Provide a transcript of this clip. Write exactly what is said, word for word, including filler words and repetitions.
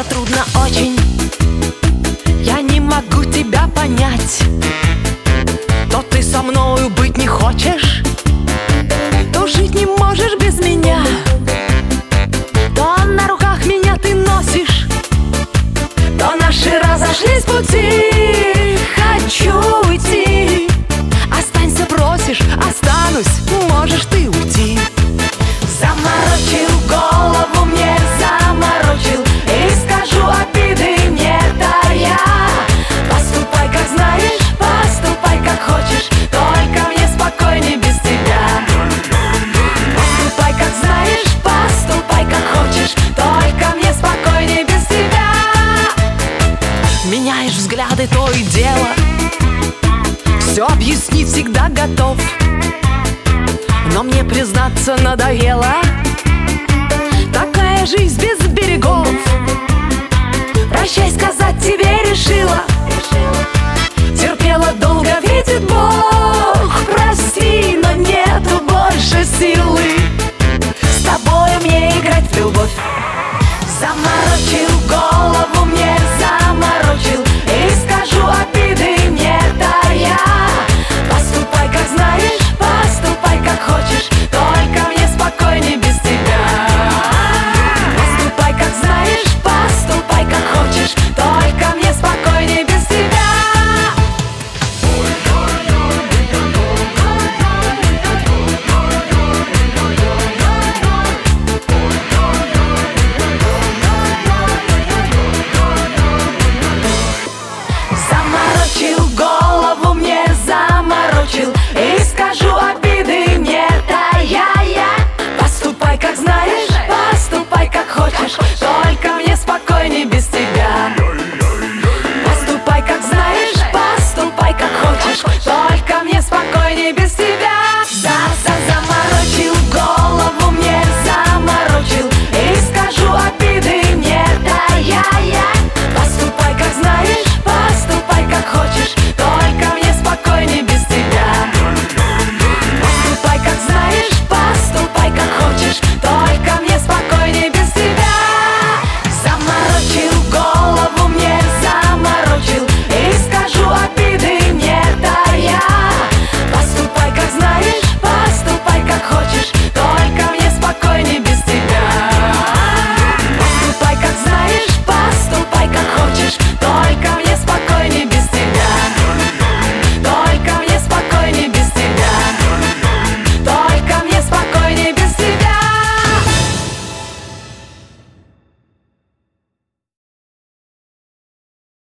трудно очень, я не могу тебя понять. То ты со мною быть не хочешь, то жить не можешь без меня. То на руках меня ты носишь, то наши разошлись пути. Хочу уйти, останься, просишь, останусь, можешь ты уйти. Заморочил голову мне, заморочил, и скажу обиды не тая. Поступай, как знаешь, поступай, как хочешь, только мне спокойней без тебя. Поступай, как знаешь, поступай, как хочешь, только мне спокойней без тебя. Меняешь взгляды, то и дело, все объяснить всегда готов. Но мне, признаться, надоело такая жизнь без берегов.